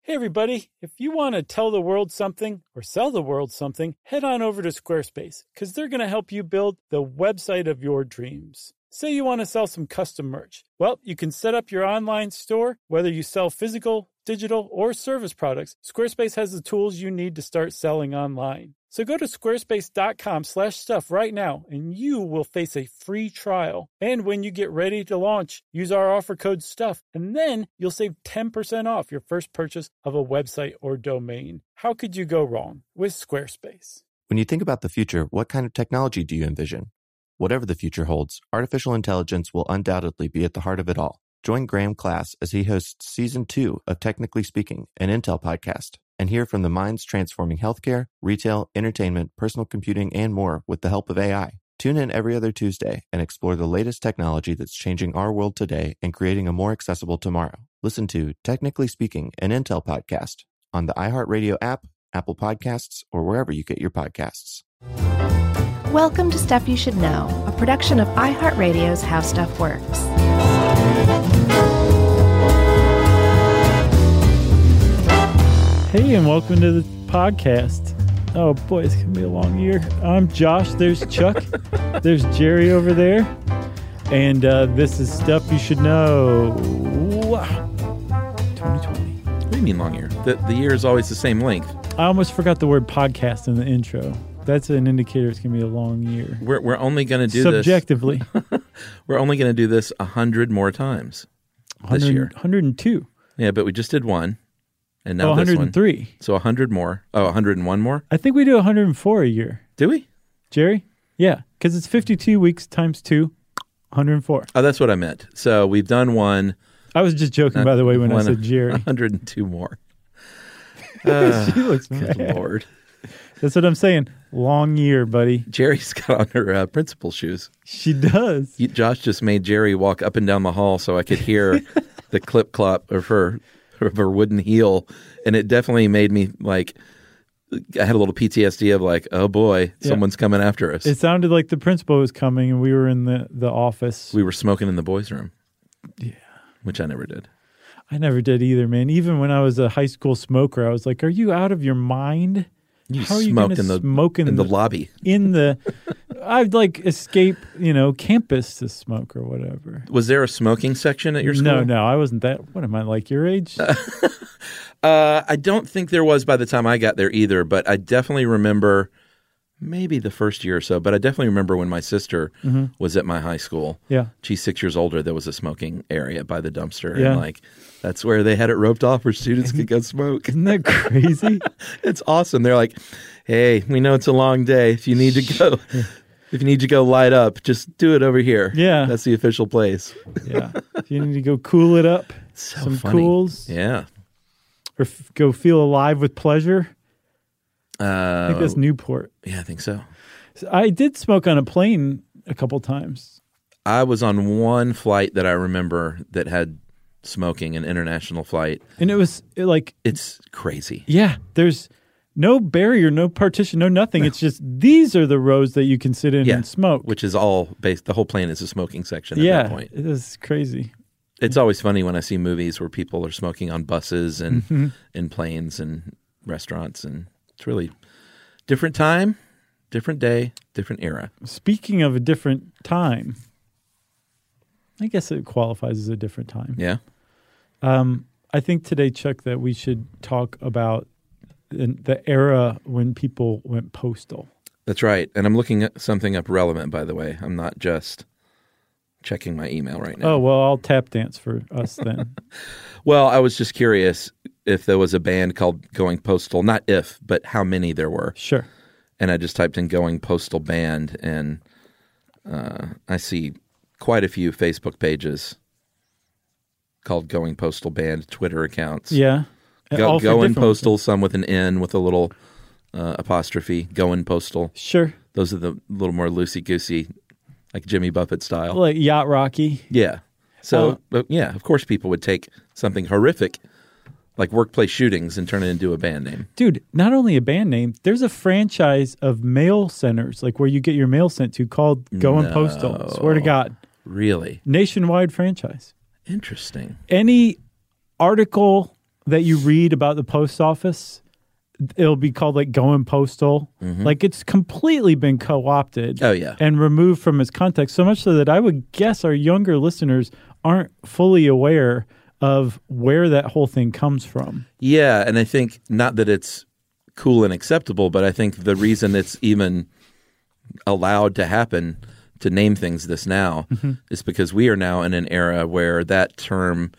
Hey everybody, if you want to tell the world something or sell the world something, head on over to Squarespace because they're going to help you build the website of your dreams. Say you want to sell some custom merch. Well, you can set up your online store, whether you sell physical, digital, or service products. Squarespace has the tools you need to start selling online. So go to squarespace.com/stuff right now and you will face a free trial. And when you get ready to launch, use our offer code STUFF and then you'll save 10% off your first purchase of a website or domain. How could you go wrong with Squarespace? When you think about the future, what kind of technology do you envision? Whatever the future holds, artificial intelligence will undoubtedly be at the heart of it all. Join Graham Class as he hosts Season 2 of Technically Speaking, an Intel podcast, and hear from the minds transforming healthcare, retail, entertainment, personal computing, and more with the help of AI. Tune in every other Tuesday and explore the latest technology that's changing our world today and creating a more accessible tomorrow. Listen to Technically Speaking, an Intel podcast on the iHeartRadio app, Apple Podcasts, or wherever you get your podcasts. Welcome to Stuff You Should Know, a production of iHeartRadio's How Stuff Works. Hey, and welcome to the podcast. Oh boy, it's going to be a long year. I'm Josh. There's Chuck. There's Jerry over there. And this is Stuff You Should Know. Wow. 2020. What do you mean long year? The year is always the same length. I almost forgot the word podcast in the intro. That's an indicator it's going to be a long year. We're only going to do subjectively. This. We're only going to do this 100 more times this year. 102. Yeah, but we just did one. And now 103. This one. So 100 more. Oh, 101 more? I think we do 104 a year. Do we? Jerry? Yeah, because it's 52 weeks times 2, 104. Oh, that's what I meant. So we've done one. I was just joking, by the way, when I said Jerry. 102 more. She looks mad. Good Lord. That's what I'm saying. Long year, buddy. Jerry's got on her principal shoes. She does. Josh just made Jerry walk up and down the hall so I could hear the clip-clop of her wooden heel, and it definitely made me like, I had a little PTSD of like, oh boy, someone's coming after us. It sounded like the principal was coming, and we were in the office. We were smoking in the boys' room. Yeah. Which I never did. I never did either, man. Even when I was a high school smoker, I was like, are you out of your mind? How are you going to smoke in the lobby? I'd like escape, campus to smoke or whatever. Was there a smoking section at your school? No, I wasn't that. What am I, like your age? I don't think there was by the time I got there either, but I definitely remember maybe the first year or so, but I definitely remember when my sister was at my high school. Yeah. She's 6 years older. There was a smoking area by the dumpster. Yeah. And that's where they had it roped off where students could go smoke. Isn't that crazy? It's awesome. They're like, hey, we know it's a long day. If you need to go light up, just do it over here. Yeah. That's the official place. Yeah. If you need to go cool it up, so funny. Cools. Yeah. Or go feel alive with pleasure. I think that's Newport. Yeah, I think so. I did smoke on a plane a couple times. I was on one flight that I remember that had smoking, an international flight. And it was it's crazy. Yeah. There's no barrier, no partition, no nothing. It's just these are the rows that you can sit in and smoke. Which is all based, the whole plane is a smoking section at that point. It is crazy. It's always funny when I see movies where people are smoking on buses and in planes and restaurants, and it's really different time, different day, different era. Speaking of a different time, I guess it qualifies as a different time. Yeah. I think today, Chuck, that we should talk about the era when people went postal. That's right. And I'm looking at something up relevant, by the way. I'm not just checking my email right now. Oh, well, I'll tap dance for us then. Well, I was just curious if there was a band called Going Postal. Not if, but how many there were. Sure. And I just typed in Going Postal Band, and I see quite a few Facebook pages called Going Postal Band, Twitter accounts. Yeah. Going Postal, some with an N with a little apostrophe. Going Postal. Sure. Those are the little more loosey-goosey, like Jimmy Buffett style. Like Yacht Rocky. Yeah. So, yeah, of course people would take something horrific like workplace shootings and turn it into a band name. Dude, not only a band name, there's a franchise of mail centers, like where you get your mail sent to, called Going Postal. Swear to God. Really? Nationwide franchise. Interesting. Any article that you read about the post office, it'll be called like Going Postal. Like it's completely been co-opted Oh, yeah. and removed from its context, so much so that I would guess our younger listeners aren't fully aware of where that whole thing comes from. Yeah, and I think not that it's cool and acceptable, but I think the reason it's even allowed to happen to name things this now is because we are now in an era where that term,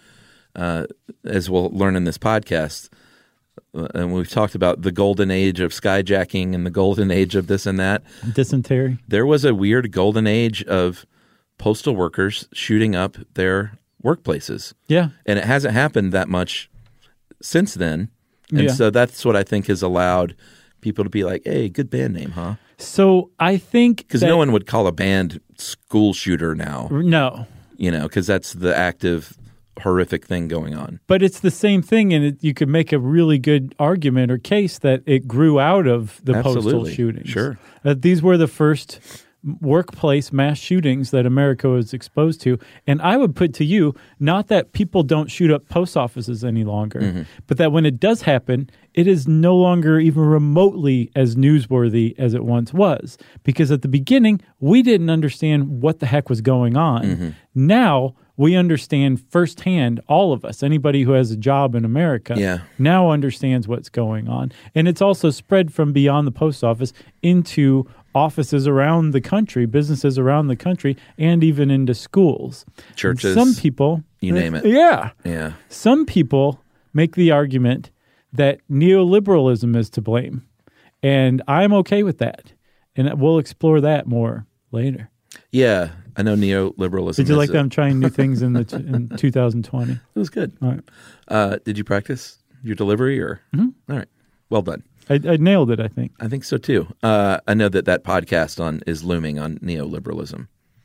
as we'll learn in this podcast, and we've talked about the golden age of skyjacking and the golden age of this and that. Dysentery. There was a weird golden age of postal workers shooting up their workplaces. Yeah. And it hasn't happened that much since then. And Yeah. so that's what I think has allowed people to be like, hey, good band name, huh? So I think Because no one would call a band school shooter now, No. because that's the active, horrific thing going on. But it's the same thing, and you could make a really good argument or case that it grew out of the postal Absolutely. shootings. Sure. These were the first workplace mass shootings that America was exposed to. And I would put to you, not that people don't shoot up post offices any longer, but that when it does happen, it is no longer even remotely as newsworthy as it once was. Because at the beginning, we didn't understand what the heck was going on. Now, we understand firsthand, all of us, anybody who has a job in America, now understands what's going on. And it's also spread from beyond the post office into offices around the country, businesses around the country, and even into schools. Churches. Some people... You name it. Yeah. Yeah. Some people make the argument that neoliberalism is to blame. And I'm okay with that. And we'll explore that more later. Yeah. I know neoliberalism. Did you like is that I'm trying new things in 2020? It was good. All right. Did you practice your delivery or? All right. Well done. I nailed it, I think. I think so too. I know that podcast is looming on neoliberalism.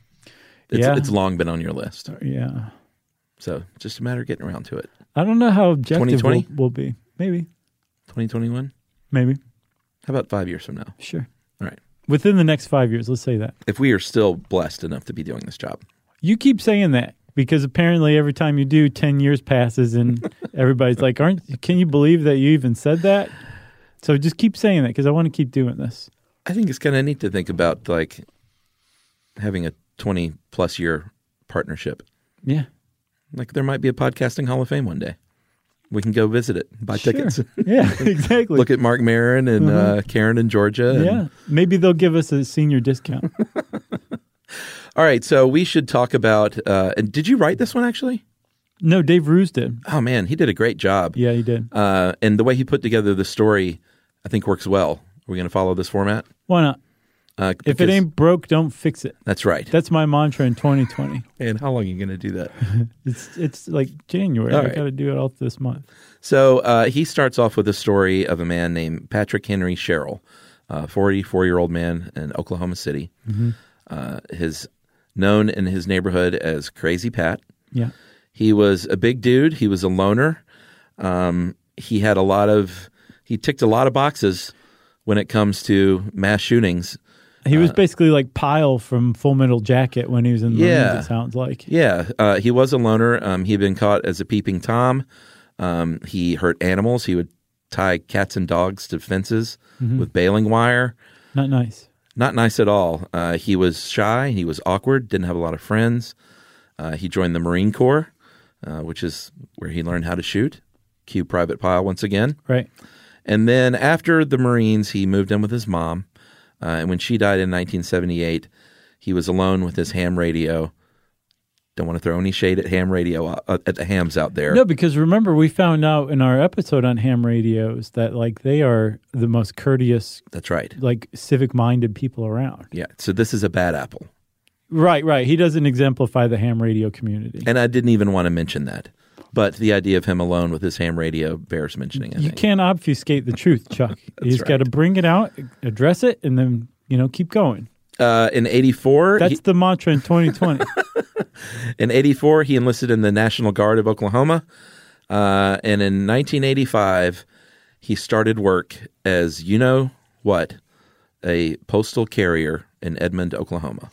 It's long been on your list. Yeah. So just a matter of getting around to it. I don't know how objective 2020? we'll be. Maybe. 2021? Maybe. How about 5 years from now? Sure. All right. Within the next 5 years, let's say that. If we are still blessed enough to be doing this job. You keep saying that because apparently every time you do, 10 years passes and everybody's like, can you believe that you even said that? So just keep saying that because I want to keep doing this. I think it's kind of neat to think about like having a 20 plus year partnership. Yeah. Like there might be a podcasting Hall of Fame one day. We can go visit it, buy tickets. Yeah, exactly. Look at Mark Maron and Karen in Georgia. And... Maybe they'll give us a senior discount. All right. So we should talk about, and did you write this one actually? No, Dave Roos did. Oh man, he did a great job. Yeah, he did. And the way he put together the story, I think works well. Are we going to follow this format? Why not? If it ain't broke, don't fix it. That's right. That's my mantra in 2020. And how long are you going to do that? It's like January. All I right. got to do it all this month. So he starts off with a story of a man named Patrick Henry Sherrill, a 44-year-old man in Oklahoma City. His known in his neighborhood as Crazy Pat. Yeah. He was a big dude. He was a loner. He ticked a lot of boxes when it comes to mass shootings. He was basically like Pyle from Full Metal Jacket when he was in the Marines, it sounds like. Yeah. He was a loner. He had been caught as a peeping Tom. He hurt animals. He would tie cats and dogs to fences with baling wire. Not nice. Not nice at all. He was shy. He was awkward. Didn't have a lot of friends. He joined the Marine Corps, which is where he learned how to shoot. Cue Private Pyle once again. Right. And then after the Marines, he moved in with his mom. And when she died in 1978, he was alone with his ham radio. Don't want to throw any shade at ham radio, at the hams out there. No, because remember, we found out in our episode on ham radios that like they are the most courteous, That's right. like civic-minded people around. Yeah. So this is a bad apple. Right. He doesn't exemplify the ham radio community. And I didn't even want to mention that. But the idea of him alone with his ham radio bears mentioning, I You think. can't obfuscate the truth, Chuck. You just got to bring it out, address it, and then, keep going. In 84... That's the mantra in 2020. In 84, he enlisted in the National Guard of Oklahoma. And in 1985, he started work as, a postal carrier in Edmond, Oklahoma.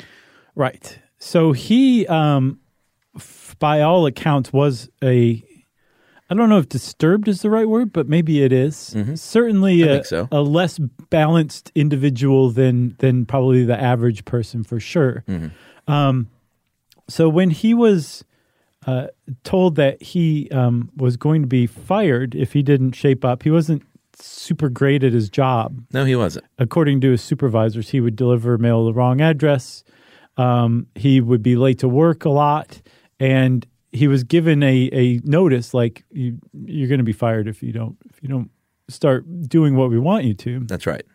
Right. So he, by all accounts, was I don't know if disturbed is the right word, but maybe it is. Certainly I think so. a less balanced individual than probably the average person for sure. So when he was told that he was going to be fired if he didn't shape up, he wasn't super great at his job. No, he wasn't. According to his supervisors, he would deliver mail to the wrong address. He would be late to work a lot, and he was given a notice like you're going to be fired if you don't start doing what we want you to. That's right.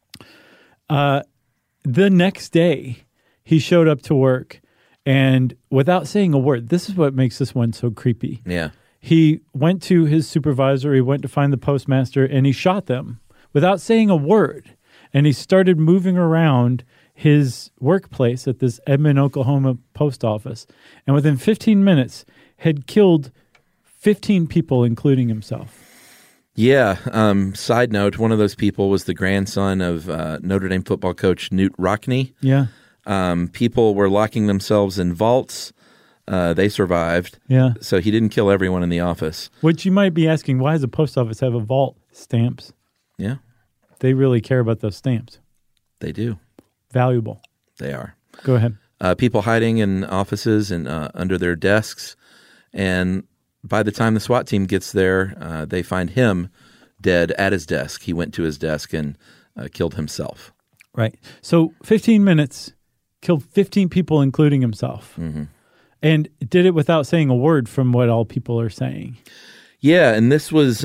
The next day, he showed up to work, and without saying a word, this is what makes this one so creepy. Yeah. He went to his supervisor, he went to find the postmaster, and he shot them without saying a word. And he started moving around his workplace at this Edmond, Oklahoma post office. And within 15 minutes, had killed 15 people, including himself. Yeah. Side note, one of those people was the grandson of Notre Dame football coach Newt Rockne. Yeah. People were locking themselves in vaults. They survived. Yeah. So he didn't kill everyone in the office. Which you might be asking, why does the post office have a vault? Stamps. Yeah. They really care about those stamps. They do. Valuable. They are. Go ahead. People hiding in offices and under their desks. And by the time the SWAT team gets there, they find him dead at his desk. He went to his desk and killed himself. Right. So 15 minutes, killed 15 people, including himself. And did it without saying a word from what all people are saying. Yeah, and this was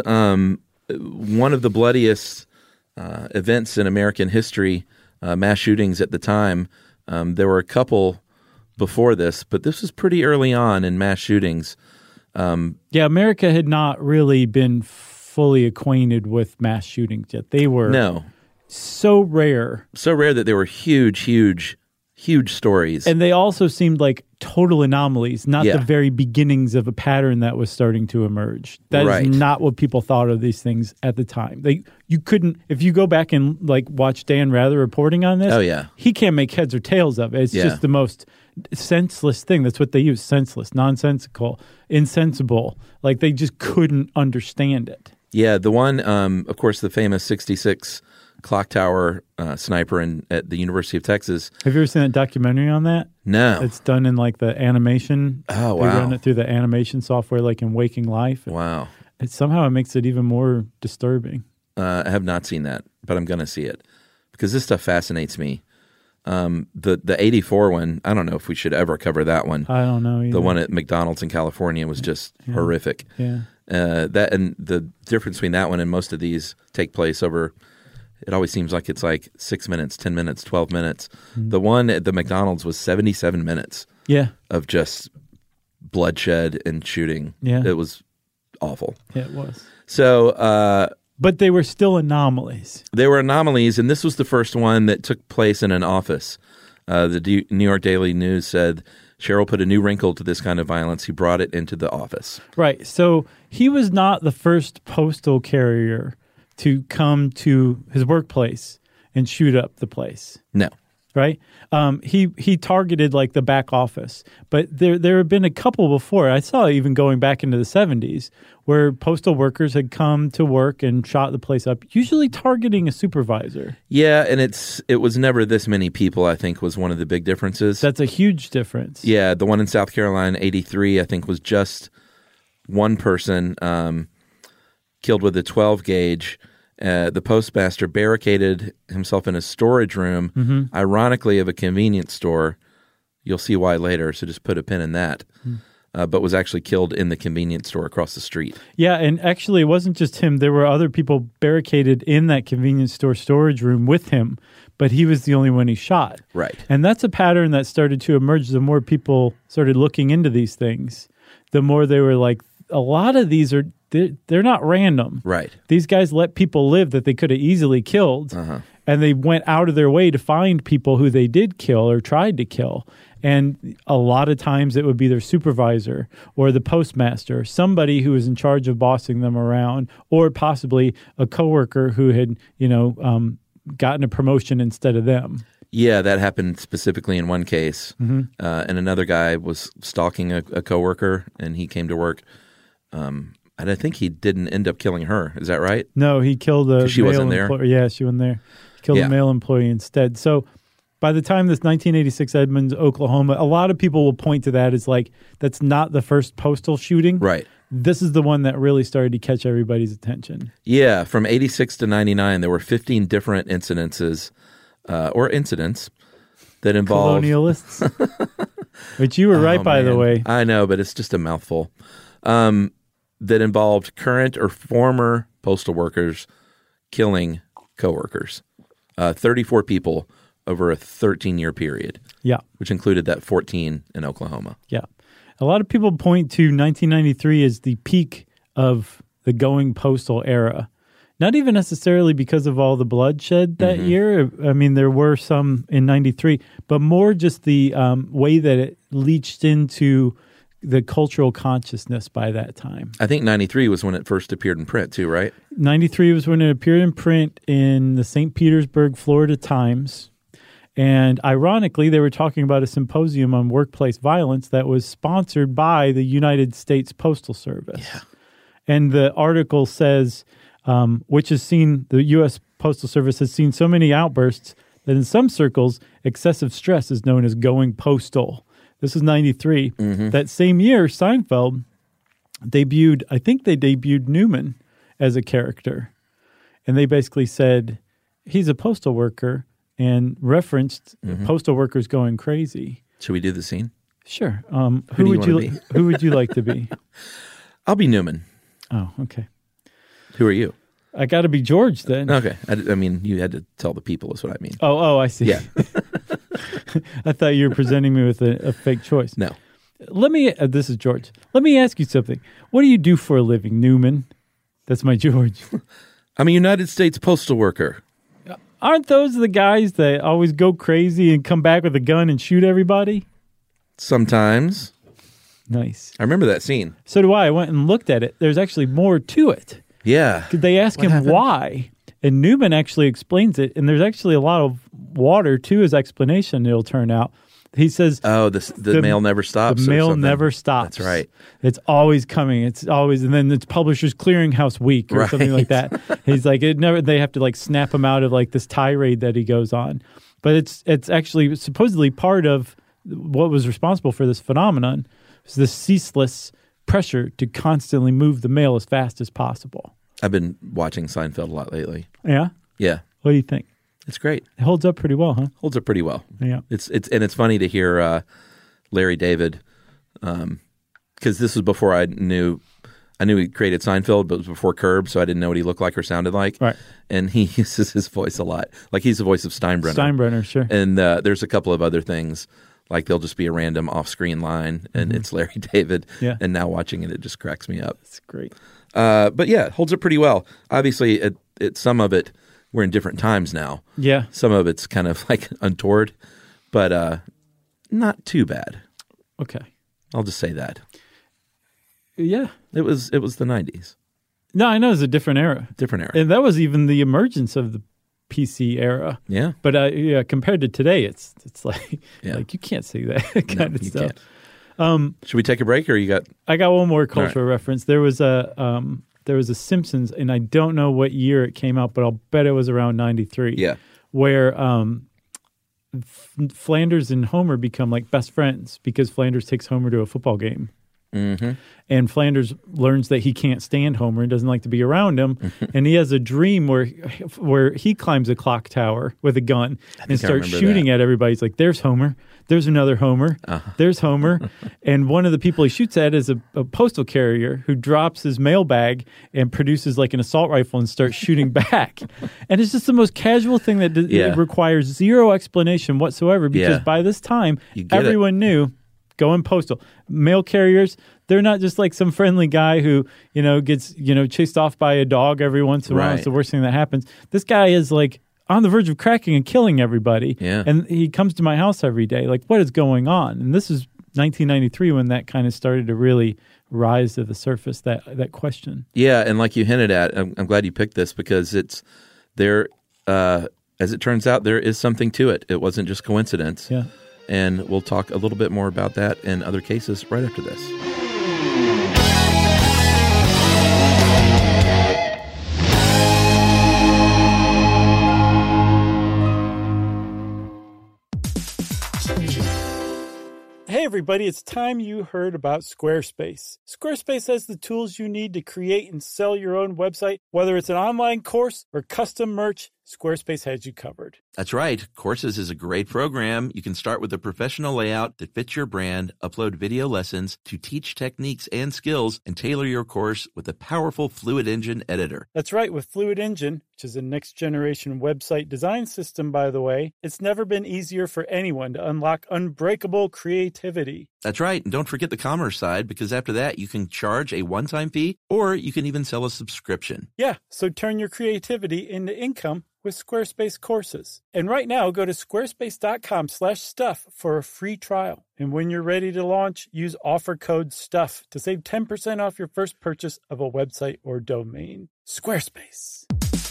one of the bloodiest events in American history, mass shootings at the time. There were a couple before this, but this was pretty early on in mass shootings. Yeah, America had not really been fully acquainted with mass shootings yet. They were so rare. So rare that they were huge stories. And they also seemed like total anomalies, not the very beginnings of a pattern that was starting to emerge. That is not what people thought of these things at the time. You couldn't, if you go back and like watch Dan Rather reporting on this, he can't make heads or tails of it. It's just the most senseless thing. That's what they use. Senseless, nonsensical, insensible. Like they just couldn't understand it. Yeah, the one, of course, the famous 66 clock tower sniper at the University of Texas. Have you ever seen that documentary on that? No. It's done in like the animation. Oh, wow. They run it through the animation software like in Waking Life. Wow. Somehow it makes it even more disturbing. I have not seen that, but I'm going to see it because this stuff fascinates me. The 84 one, I don't know if we should ever cover that one. I don't know either. The one at McDonald's in California was just horrific. Yeah. That and the difference between that one and most of these take place over, it always seems like it's like 6 minutes, 10 minutes, 12 minutes. The one at the McDonald's was 77 minutes of just bloodshed and shooting. Yeah. It was awful. Yeah, it was. So, but they were still anomalies. They were anomalies, and this was the first one that took place in an office. The New York Daily News said Sherrill put a new wrinkle to this kind of violence. He brought it into the office. Right. So he was not the first postal carrier to come to his workplace and shoot up the place. No. Right? He targeted like the back office. But there have been a couple before. I saw even going back into the 70s where postal workers had come to work and shot the place up, usually targeting a supervisor. Yeah, and it was never this many people, I think, was one of the big differences. That's a huge difference. Yeah, the one in South Carolina, 83, I think was just one person killed with a 12 gauge. The postmaster barricaded himself in a storage room, ironically, of a convenience store. You'll see why later, so just put a pin in that. But was actually killed in the convenience store across the street. Yeah, and actually it wasn't just him. There were other people barricaded in that convenience store storage room with him, but he was the only one he shot. Right. And that's a pattern that started to emerge. The more people started looking into these things, the more they were like, a lot of these are... They're not random. Right. These guys let people live that they could have easily killed, and they went out of their way to find people who they did kill or tried to kill. And a lot of times it would be their supervisor or the postmaster, somebody who was in charge of bossing them around, or possibly a coworker who had, gotten a promotion instead of them. Yeah, that happened specifically in one case. And another guy was stalking a coworker, and he came to work. I think he didn't end up killing her. Is that right? No, he killed a she male wasn't there? employee. Yeah, she wasn't there. He killed a male employee instead. So by the time this 1986 Edmonds, Oklahoma, a lot of people will point to that as like, that's not the first postal shooting. Right. This is the one that really started to catch everybody's attention. Yeah, from 86 to 99, there were 15 different incidences or incidents that involved... Colonialists. Which you were right, by the way. I know, but it's just a mouthful. That involved current or former postal workers killing coworkers. 34 people over a 13-year period. Yeah. Which included that 14 in Oklahoma. Yeah. A lot of people point to 1993 as the peak of the going postal era. Not even necessarily because of all the bloodshed that year. I mean, there were some in 93, but more just the way that it leached into the cultural consciousness by that time. I think 93 was when it first appeared in print too, right? 93 was when it appeared in print in the St. Petersburg, Florida Times. And ironically, they were talking about a symposium on workplace violence that was sponsored by the United States Postal Service. Yeah. And the article says, which has seen, the U.S. Postal Service has seen so many outbursts that in some circles, excessive stress is known as going postal. This is 93. That same year, Seinfeld debuted, I think they debuted Newman as a character. And they basically said, he's a postal worker, and referenced postal workers going crazy. Should we do the scene? Sure. Who would you like to be? I'll be Newman. Oh, okay. Who are you? I got to be George then. Okay. I mean, you had to tell the people is what I mean. Oh, I see. Yeah. I thought you were presenting me with a fake choice. No. This is George. Let me ask you something. What do you do for a living, Newman? That's my George. I'm a United States postal worker. Aren't those the guys that always go crazy and come back with a gun and shoot everybody? Sometimes. Nice. I remember that scene. So do I. I went and looked at it. There's actually more to it. Yeah. They ask him why, and Newman actually explains it, and there's actually a lot of water to his explanation, it'll turn out. He says... Oh, the mail never stops. The mail never stops. That's right. It's always coming. It's always... And then it's Publishers Clearinghouse Week or something like that. He's like, they have to like snap him out of like this tirade that he goes on. But it's actually supposedly part of what was responsible for this phenomenon, was the ceaseless pressure to constantly move the mail as fast as possible. I've been watching Seinfeld a lot lately. Yeah? Yeah. What do you think? It's great. It holds up pretty well, huh? Holds up pretty well. Yeah. It's funny to hear Larry David, because this was before I knew he created Seinfeld, but it was before Curb, so I didn't know what he looked like or sounded like. Right. And he uses his voice a lot. Like he's the voice of Steinbrenner. Steinbrenner, sure. And there's a couple of other things. Like there'll just be a random off-screen line, and it's Larry David. Yeah. And now watching it just cracks me up. It's great. But yeah, it holds up pretty well. Obviously, some of it, we're in different times now. Yeah. Some of it's kind of like untoward, but not too bad. Okay. I'll just say that. Yeah. It was the 90s. No, I know it's a different era. Different era. And that was even the emergence of the PC era. Yeah. But yeah, compared to today, it's like Yeah. like you can't see that kind of you stuff. can't. Should we take a break, or you got? I got one more cultural reference. There was a Simpsons, and I don't know what year it came out, but I'll bet it was around 93. Yeah. Where Flanders and Homer become like best friends because Flanders takes Homer to a football game. Mm-hmm. And Flanders learns that he can't stand Homer and doesn't like to be around him. And he has a dream where he climbs a clock tower with a gun and starts shooting at everybody. He's like, there's Homer. There's another Homer. There's Homer. And one of the people he shoots at is a postal carrier who drops his mailbag and produces like an assault rifle and starts shooting back. And it's just the most casual thing that it requires zero explanation whatsoever, because by this time, everyone knew going postal. Mail carriers, they're not just like some friendly guy who, gets, chased off by a dog every once in a while. It's the worst thing that happens. This guy is like on the verge of cracking and killing everybody. Yeah. And he comes to my house every day. Like, what is going on? And this is 1993 when that kind of started to really rise to the surface, that question. Yeah, and like you hinted at, I'm glad you picked this because it's there, as it turns out, there is something to it. It wasn't just coincidence. Yeah. And we'll talk a little bit more about that in other cases right after this. everybody, it's time you heard about Squarespace. Squarespace has the tools you need to create and sell your own website. Whether it's an online course or custom merch, Squarespace has you covered. That's right. Courses is a great program. You can start with a professional layout that fits your brand, upload video lessons to teach techniques and skills, and tailor your course with a powerful Fluid Engine editor. That's right. With Fluid Engine, which is a next-generation website design system, by the way, it's never been easier for anyone to unlock unbreakable creativity. That's right. And don't forget the commerce side, because after that, you can charge a one-time fee, or you can even sell a subscription. Yeah, so turn your creativity into income with Squarespace courses. And right now, go to squarespace.com/stuff for a free trial. And when you're ready to launch, use offer code STUFF to save 10% off your first purchase of a website or domain. Squarespace.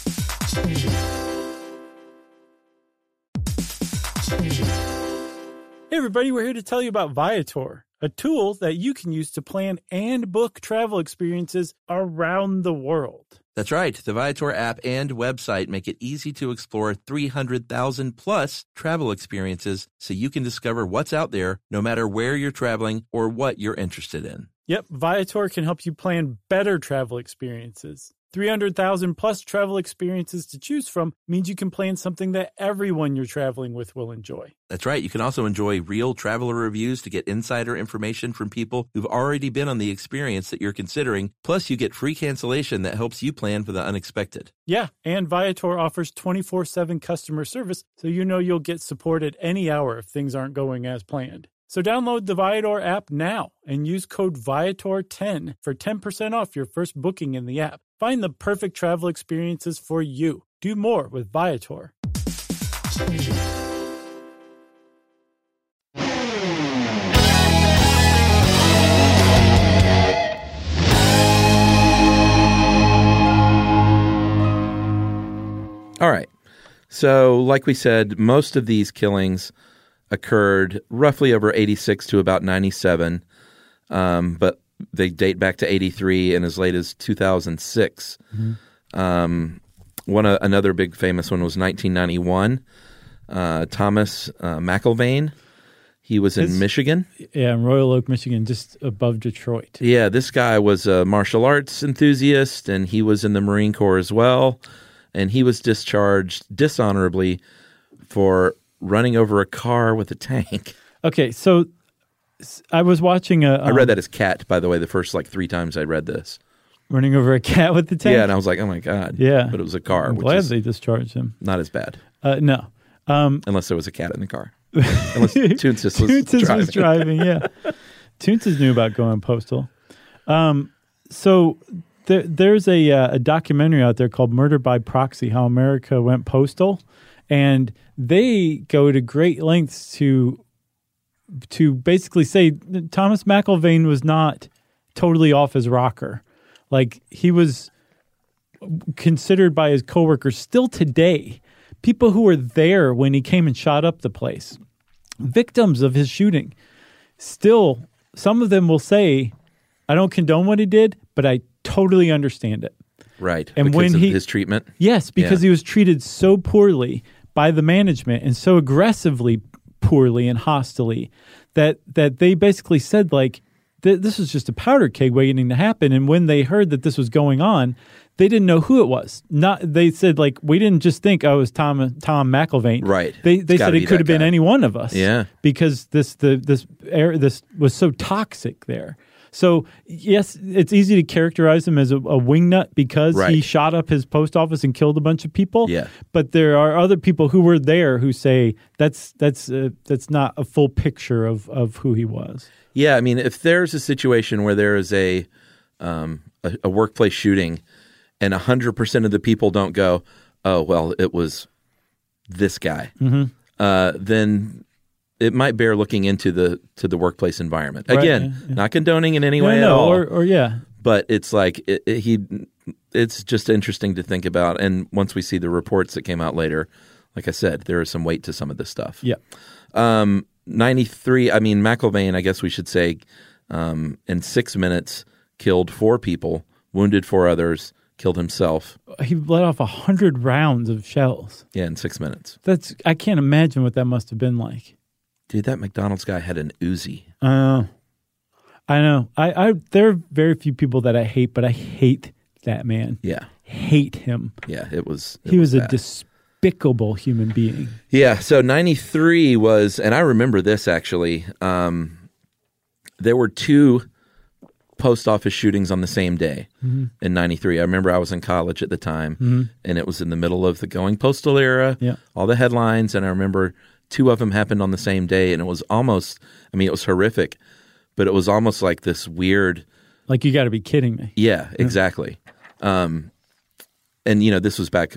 Hey everybody, we're here to tell you about Viator, a tool that you can use to plan and book travel experiences around the world. That's right. The Viator app and website make it easy to explore 300,000 plus travel experiences so you can discover what's out there no matter where you're traveling or what you're interested in. Yep, Viator can help you plan better travel experiences. 300,000 plus travel experiences to choose from means you can plan something that everyone you're traveling with will enjoy. That's right. You can also enjoy real traveler reviews to get insider information from people who've already been on the experience that you're considering. Plus, you get free cancellation that helps you plan for the unexpected. Yeah, and Viator offers 24/7 customer service, so you know you'll get support at any hour if things aren't going as planned. So download the Viator app now and use code Viator10 for 10% off your first booking in the app. Find the perfect travel experiences for you. Do more with Viator. All right. So, like we said, most of these killings occurred roughly over 86 to about 97, but they date back to 83 and as late as 2006. Mm-hmm. Another big famous one was 1991. Thomas McIlvaine. He was in Michigan. Yeah, in Royal Oak, Michigan, just above Detroit. Yeah, this guy was a martial arts enthusiast, and he was in the Marine Corps as well. And he was discharged dishonorably for running over a car with a tank. Okay, so I was watching I read that as cat, by the way, the first 3 times I read this. Running over a cat with the tank? Yeah, and I was like, oh my God. Yeah. But it was a car. I'm glad they discharged him. Not as bad. No. Unless there was a cat in the car. Unless Toonces was driving. Yeah. Toonces knew about going postal. So there's a documentary out there called Murder by Proxy, How America Went Postal. And they go to great lengths to basically say Thomas McIlvaine was not totally off his rocker. He was considered by his coworkers still today, people who were there when he came and shot up the place, victims of his shooting. Still, some of them will say, I don't condone what he did, but I totally understand it. Right. And because of his treatment? Yes, because he was treated so poorly by the management and so aggressively poorly and hostilely that they basically said, this was just a powder keg waiting to happen. And when they heard that this was going on, they didn't know who it was. They said, we didn't just think, it was Tom McIlvaine. Right. They said it could have been any one of us. Yeah. Because this was so toxic there. So, yes, it's easy to characterize him as a wingnut because he shot up his post office and killed a bunch of people. Yeah. But there are other people who were there who say that's not a full picture of who he was. Yeah, I mean, if there's a situation where there is a workplace shooting and 100% of the people don't go, oh, well, it was this guy, then it might bear looking into the workplace environment. Again, not condoning in any way at all. But it's it's just interesting to think about. And once we see the reports that came out later, like I said, there is some weight to some of this stuff. Yeah. 93, McIlvaine, I guess we should say, in 6 minutes, killed 4 people, wounded 4 others, killed himself. He let off 100 rounds of shells. Yeah, in 6 minutes. I can't imagine what that must have been like. Dude, that McDonald's guy had an Uzi. I know. There are very few people that I hate, but I hate that man. Yeah. Hate him. Yeah, he was a bad. despicable human being. Yeah, so 93 was, and I remember this actually, there were 2 post office shootings on the same day in 93. I remember I was in college at the time, and it was in the middle of the going postal era, all the headlines, and I remember 2 of them happened on the same day, and it was almost, it was horrific, but it was almost like this weird... Like, you got to be kidding me. Yeah, exactly. And, this was back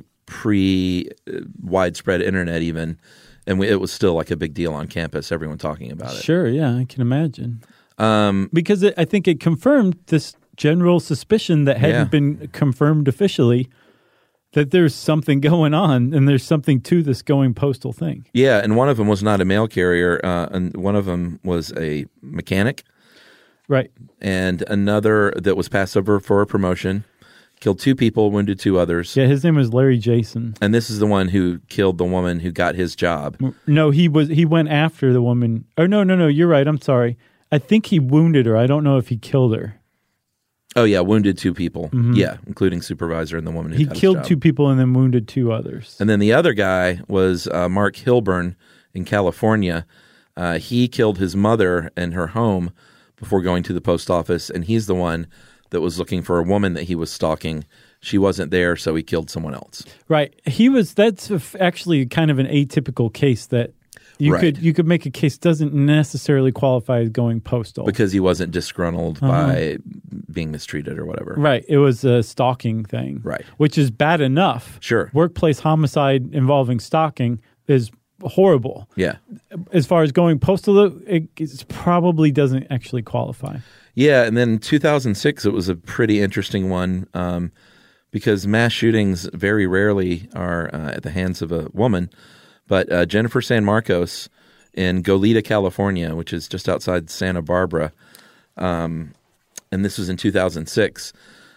pre-widespread internet even, and it was still like a big deal on campus, everyone talking about it. Sure, yeah, I can imagine. Because I think it confirmed this general suspicion that hadn't been confirmed officially that there's something going on and there's something to this going postal thing. Yeah, and one of them was not a mail carrier, and one of them was a mechanic. Right. And another that was passed over for a promotion, killed 2 people, wounded 2 others. Yeah, his name was Larry Jason. And this is the one who killed the woman who got his job. No, he went after the woman. Oh, no, you're right. I'm sorry. I think he wounded her. I don't know if he killed her. Oh, yeah, wounded 2 people. Yeah, including supervisor and the woman who got his killed job. 2 people and then wounded 2 others. And then the other guy was Mark Hilburn in California. He killed his mother in her home before going to the post office, and he's the one that was looking for a woman that he was stalking. She wasn't there, so he killed someone else. Right. That's actually kind of an atypical case that you could make a case doesn't necessarily qualify as going postal. Because he wasn't disgruntled by being mistreated or whatever. Right. It was a stalking thing. Right. Which is bad enough. Sure. Workplace homicide involving stalking is horrible. Yeah. As far as going postal, it probably doesn't actually qualify. Yeah, and then 2006, it was a pretty interesting one because mass shootings very rarely are at the hands of a woman. But Jennifer San Marcos in Goleta, California, which is just outside Santa Barbara, and this was in 2006,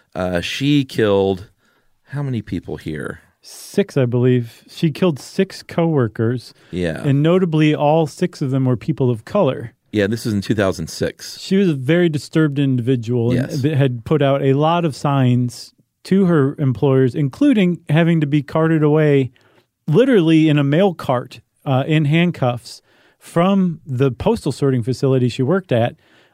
she killed how many people here? 6, I believe. She killed 6 coworkers. Yeah. And notably, all 6 of them were people of color. Yeah, this was in 2006. She was a very disturbed individual and had put out a lot of signs to her employers, including having to be carted away literally in a mail cart in handcuffs from the postal sorting facility she worked at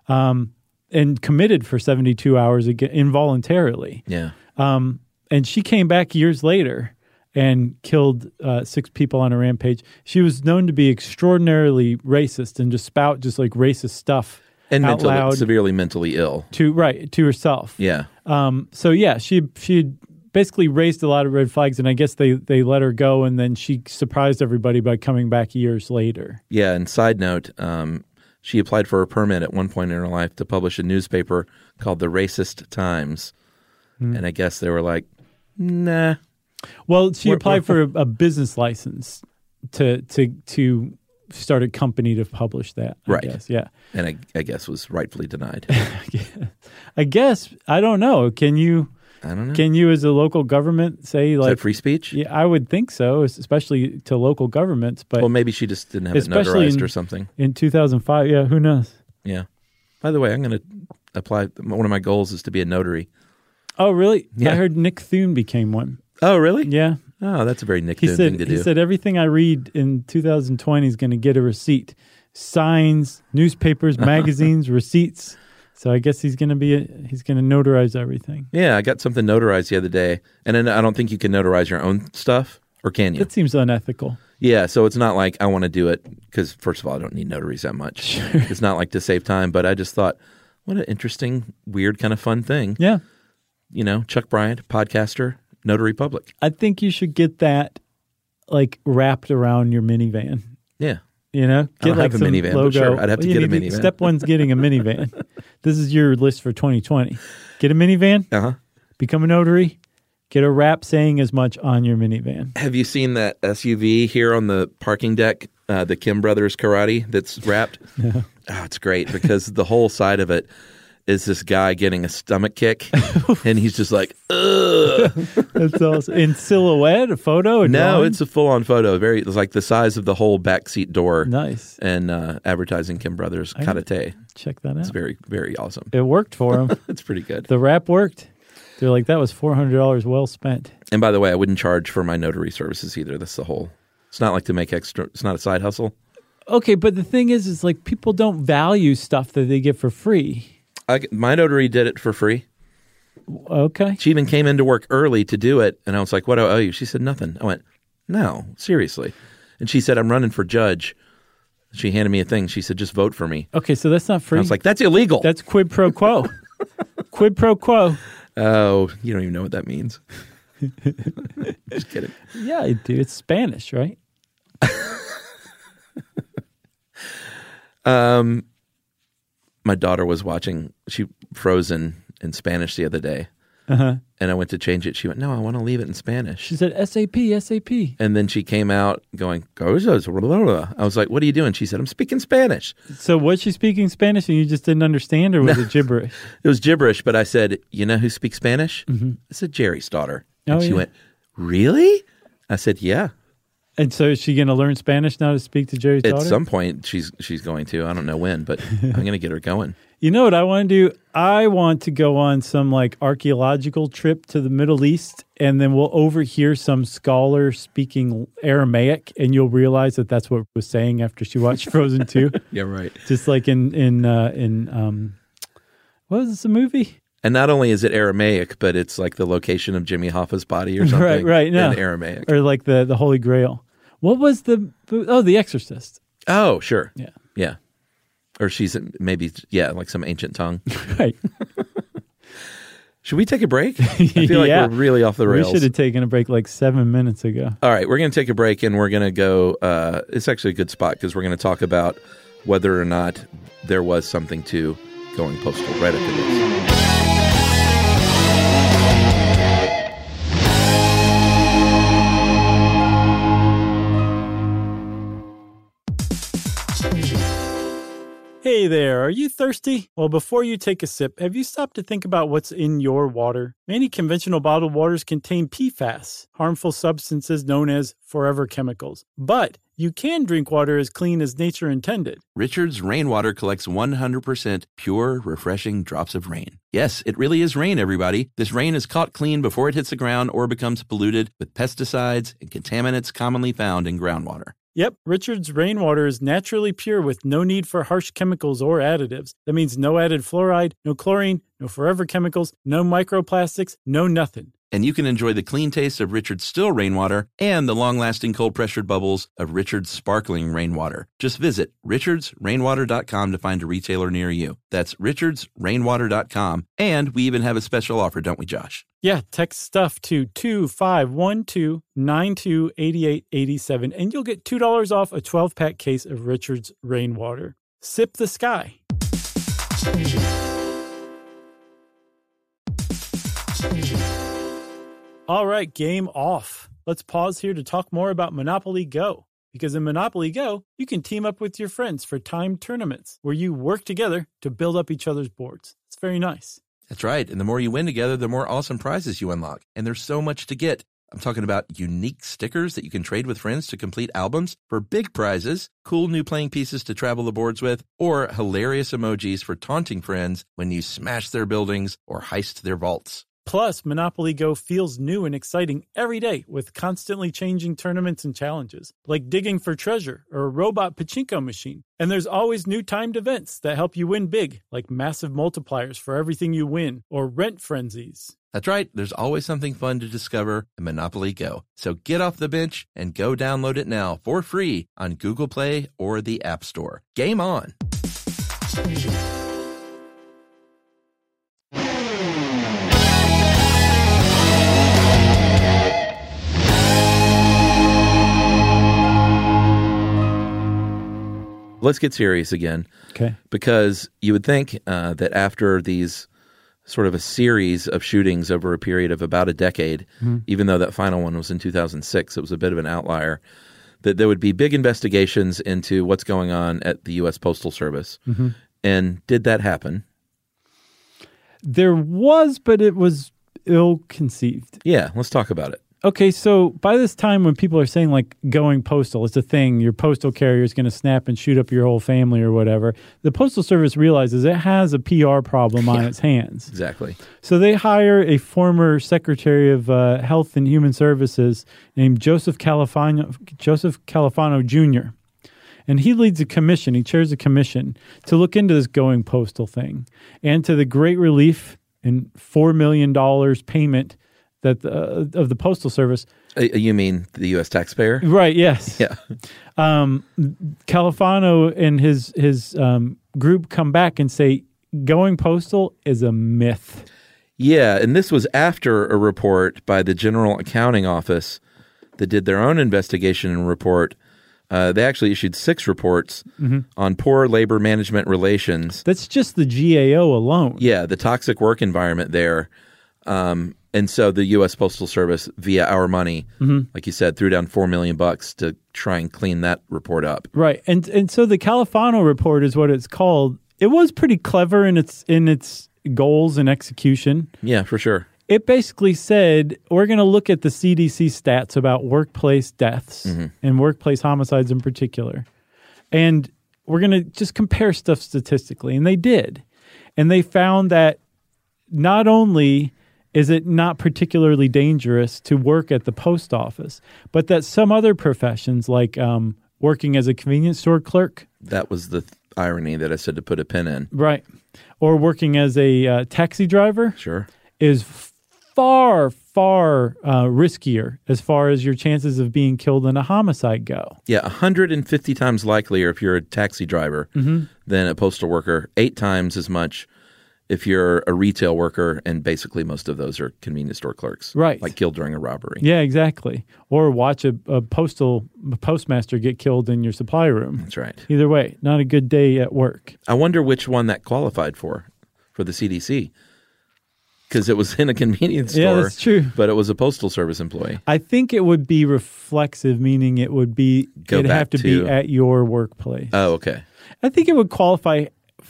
and committed for 72 hours involuntarily. Yeah. And she came back years later and killed 6 people on a rampage. She was known to be extraordinarily racist and just spout just like racist stuff and out loud, severely mentally ill to herself. Yeah. So yeah, she basically raised a lot of red flags, and I guess they let her go, and then she surprised everybody by coming back years later. Yeah. And side note, she applied for a permit at one point in her life to publish a newspaper called the Racist Times, and I guess they were like, nah. Well, she applied for a business license to start a company to publish that. I guess, yeah. And I guess was rightfully denied. I guess, I don't know. Can you as a local government say like... Is that free speech? Yeah, I would think so, especially to local governments. But well, maybe she just didn't have it notarized or something. In 2005, yeah, who knows? Yeah. By the way, I'm going to apply. One of my goals is to be a notary. Oh, really? Yeah. I heard Nick Thune became one. Oh, really? Yeah. Oh, that's a very Nick Thune thing to do. He said everything I read in 2020 is going to get a receipt. Signs, newspapers, magazines, receipts. So I guess he's going to notarize everything. Yeah, I got something notarized the other day, and then I don't think you can notarize your own stuff, or can you? That seems unethical. Yeah, so it's not like I want to do it because, first of all, I don't need notaries that much. Sure. It's not like to save time, but I just thought, what an interesting, weird, kind of fun thing. Yeah. Chuck Bryant, podcaster, notary public. I think you should get that like wrapped around your minivan. Yeah. Get I don't like have a some minivan, logo. but sure, I'd have to get a minivan. Step 1's getting a minivan. This is your list for 2020. Get a minivan. Uh-huh. Become a notary. Get a wrap saying as much on your minivan. Have you seen that SUV here on the parking deck, the Kim Brothers Karate that's wrapped? No. Oh, it's great because the whole side of it is this guy getting a stomach kick, and he's just like, ugh. That's awesome. In silhouette, a photo? A No, drawing? it's a full-on photo. It's like the size of the whole backseat door. Nice. And advertising Kim Brothers karate. Check that out. It's very, very awesome. It worked for him. It's pretty good. The wrap worked. They're like, that was $400 well spent. And by the way, I wouldn't charge for my notary services either. That's the whole. It's not like to make extra. It's not a side hustle. Okay, but the thing is like people don't value stuff that they get for free. My notary did it for free. Okay. She even came into work early to do it, and I was like, "What do I owe you?" She said, "Nothing." I went, "No, seriously." And she said, "I'm running for judge." She handed me a thing. She said, "Just vote for me." Okay, so that's not free. I was like, "That's illegal." That's quid pro quo. Quid pro quo. Oh, you don't even know what that means. Just kidding. Yeah, I do. It's Spanish, right? My daughter was watching Frozen in Spanish the other day, and I went to change it. She went, "No, I want to leave it in Spanish." She said, SAP. And then she came out going, "Cosas." I was like, "What are you doing?" She said, "I'm speaking Spanish." So was she speaking Spanish and you just didn't understand, or was it gibberish? It was gibberish, but I said, "You know who speaks Spanish?" I said, "Jerry's daughter." And she went, "Really?" I said, "Yeah." And so is she going to learn Spanish now to speak to Jerry's daughter? At some point, she's going to. I don't know when, but I'm going to get her going. You know what I want to do? I want to go on some like archaeological trip to the Middle East, and then we'll overhear some scholar speaking Aramaic, and you'll realize that that's what it was saying after she watched Frozen 2. Yeah, right. Just like in what was this, a movie? And not only is it Aramaic, but it's like the location of Jimmy Hoffa's body or something. Right. No. In Aramaic. Or like the Holy Grail. What was The Exorcist. Oh, sure. Yeah. Yeah. Or she's maybe, like some ancient tongue. Right. Should we take a break? I feel like we're really off the rails. We should have taken a break like 7 minutes ago. All right, we're going to take a break, and we're going to go, it's actually a good spot because we're going to talk about whether or not there was something to going postal right after this. Hey there, are you thirsty? Well, before you take a sip, have you stopped to think about what's in your water? Many conventional bottled waters contain PFAS, harmful substances known as forever chemicals. But you can drink water as clean as nature intended. Richard's Rainwater collects 100% pure, refreshing drops of rain. Yes, it really is rain, everybody. This rain is caught clean before it hits the ground or becomes polluted with pesticides and contaminants commonly found in groundwater. Yep, Richard's Rainwater is naturally pure with no need for harsh chemicals or additives. That means no added fluoride, no chlorine, no forever chemicals, no microplastics, no nothing. And you can enjoy the clean taste of Richard's still rainwater and the long-lasting cold-pressured bubbles of Richard's sparkling rainwater. Just visit richardsrainwater.com to find a retailer near you. That's richardsrainwater.com. And we even have a special offer, don't we, Josh? Yeah, text stuff to 2512928887, and you'll get $2 off a 12-pack case of Richard's Rainwater. Sip the sky. All right, game off. Let's pause here to talk more about Monopoly Go. Because in Monopoly Go, you can team up with your friends for timed tournaments where you work together to build up each other's boards. It's very nice. That's right. And the more you win together, the more awesome prizes you unlock. And there's so much to get. I'm talking about unique stickers that you can trade with friends to complete albums for big prizes, cool new playing pieces to travel the boards with, or hilarious emojis for taunting friends when you smash their buildings or heist their vaults. Plus, Monopoly Go feels new and exciting every day with constantly changing tournaments and challenges, like digging for treasure or a robot pachinko machine. And there's always new timed events that help you win big, like massive multipliers for everything you win or rent frenzies. That's right. There's always something fun to discover in Monopoly Go. So get off the bench and go download it now for free on Google Play or the App Store. Game on! Let's get serious again. Okay. Because you would think that after these sort of a series of shootings over a period of about a decade, even though that final one was in 2006, it was a bit of an outlier, that there would be big investigations into what's going on at the U.S. Postal Service. And did that happen? There was, but it was ill-conceived. Yeah, let's talk about it. Okay, so by this time when people are saying like going postal, it's a thing, your postal carrier is going to snap and shoot up your whole family or whatever, the Postal Service realizes it has a PR problem on its hands. Exactly. So they hire a former Secretary of Health and Human Services named Joseph Califano Jr., and he leads a commission, he chairs a commission to look into this going postal thing, and to the great relief in $4 million payment that of the Postal Service. You mean the U.S. taxpayer? Right, yes. Yeah. Califano and his group come back and say going postal is a myth. Yeah, and this was after a report by the General Accounting Office that did their own investigation and report. They actually issued 6 reports on poor labor management relations. That's just the GAO alone. Yeah, the toxic work environment there. And so the U.S. Postal Service, via our money, like you said, threw down $4 million to try and clean that report up. Right, and so the Califano report is what it's called. It was pretty clever in its goals and execution. Yeah, for sure. It basically said, we're going to look at the CDC stats about workplace deaths and workplace homicides in particular. And we're going to just compare stuff statistically. And they did. And they found that not only is it not particularly dangerous to work at the post office, but that some other professions like working as a convenience store clerk. That was the irony that I said to put a pin in. Right. Or working as a taxi driver. Sure. Is far, far riskier as far as your chances of being killed in a homicide go. Yeah, 150 times likelier if you're a taxi driver than a postal worker, 8 times as much if you're a retail worker, and basically most of those are convenience store clerks. Right. Like killed during a robbery. Yeah, exactly. Or watch a postmaster get killed in your supply room. That's right. Either way, not a good day at work. I wonder which one that qualified for the CDC. Because it was in a convenience store. Yeah, that's true. But it was a Postal Service employee. I think it would be reflexive, meaning it'd have to be at your workplace. Oh, okay. I think it would qualify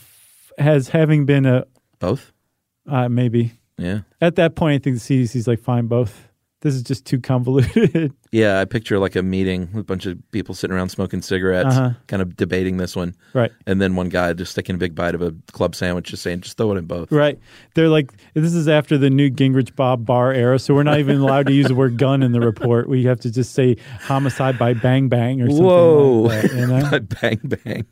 as having been a... Both? Maybe. Yeah. At that point, I think the CDC's like, fine, both. This is just too convoluted. Yeah, I picture like a meeting with a bunch of people sitting around smoking cigarettes, kind of debating this one. Right. And then one guy just taking a big bite of a club sandwich, just saying, just throw it in both. Right. They're like, this is after the Newt Gingrich Bob Barr era, so we're not even allowed to use the word gun in the report. We have to just say homicide by bang bang or something like that. You know? Bang bang.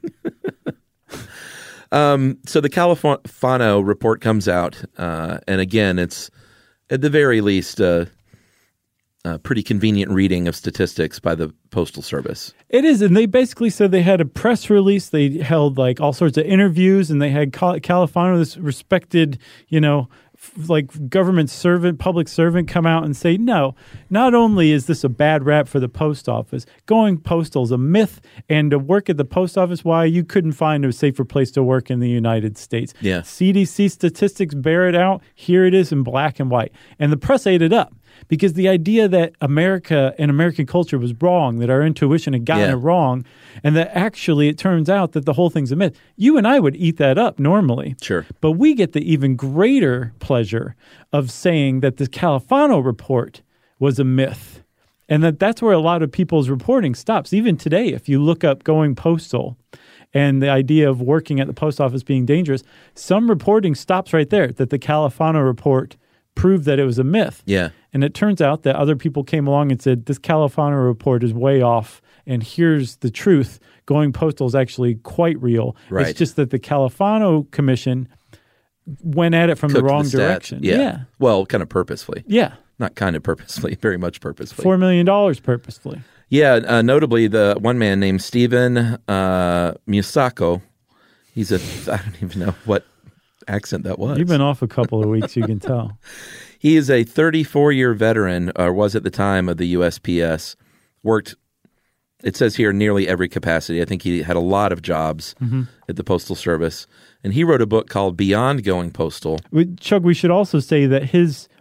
So the Califano report comes out, and again, it's at the very least a pretty convenient reading of statistics by the Postal Service. It is, and they basically said they had a press release. They held like all sorts of interviews, and they had Califano, this respected, like government servant, public servant, come out and say, no, not only is this a bad rap for the post office, going postal is a myth, and to work at the post office, why you couldn't find a safer place to work in the United States. Yeah. CDC statistics bear it out. Here it is in black and white. And the press ate it up. Because the idea that America and American culture was wrong, that our intuition had gotten it wrong, and that actually it turns out that the whole thing's a myth. You and I would eat that up normally. Sure. But we get the even greater pleasure of saying that the Califano report was a myth. And that's where a lot of people's reporting stops. Even today, if you look up going postal and the idea of working at the post office being dangerous, some reporting stops right there, that the Califano report proved that it was a myth. Yeah. And it turns out that other people came along and said, this Califano report is way off, and here's the truth. Going postal is actually quite real. Right. It's just that the Califano Commission went at it from the wrong direction. Yeah. Well, kind of purposefully. Yeah. Not kind of purposefully, very much purposefully. $4 million purposefully. Yeah, notably the one man named Stephen Musako, I don't even know what accent that was. You've been off a couple of weeks, you can tell. He is a 34-year veteran, or was at the time, of the USPS. Worked, it says here, nearly every capacity. I think he had a lot of jobs at the Postal Service. And he wrote a book called Beyond Going Postal. Chuck, we should also say that his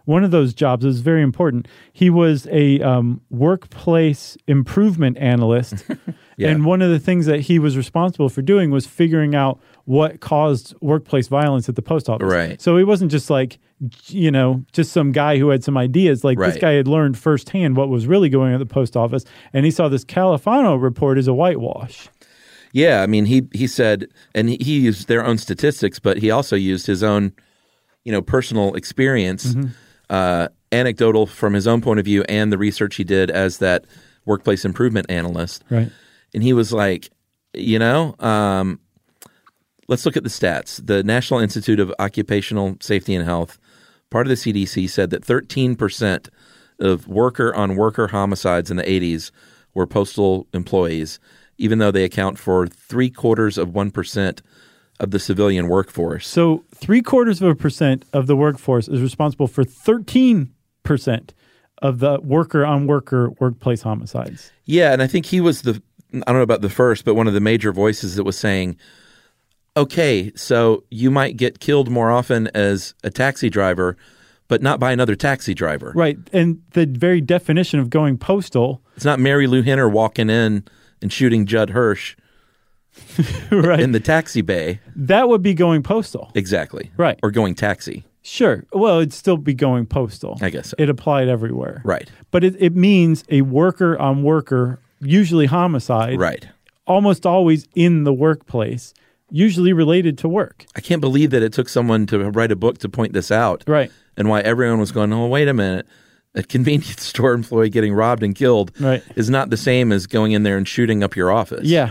one of those jobs is very important. He was a workplace improvement analyst. Yeah. And one of the things that he was responsible for doing was figuring out what caused workplace violence at the post office. Right. So he wasn't just like, just some guy who had some ideas. Like this Right. guy had learned firsthand what was really going on at the post office. And he saw this Califano report as a whitewash. Yeah, I mean, he said, and he used their own statistics, but he also used his own, personal experience, anecdotal from his own point of view, and the research he did as that workplace improvement analyst. Right. And he was like, let's look at the stats. The National Institute of Occupational Safety and Health, part of the CDC, said that 13% of worker-on-worker homicides in the 80s were postal employees, even though they account for 0.75% of the civilian workforce. So 0.75% of the workforce is responsible for 13% of the worker-on-worker workplace homicides. Yeah, and I think he was I don't know about the first, but one of the major voices that was saying, okay, so you might get killed more often as a taxi driver, but not by another taxi driver. Right. And the very definition of going postal. It's not Mary Lou Henner walking in and shooting Judd Hirsch Right. in the taxi bay. That would be going postal. Exactly. Right. Or going taxi. Sure. Well, it'd still be going postal. I guess so. It applied everywhere. Right. But it means a worker-on-worker, usually homicide. Right. Almost always in the workplace, usually related to work. I can't believe that it took someone to write a book to point this out. Right. And why everyone was going, oh, wait a minute. A convenience store employee getting robbed and killed Right. is not the same as going in there and shooting up your office. Yeah.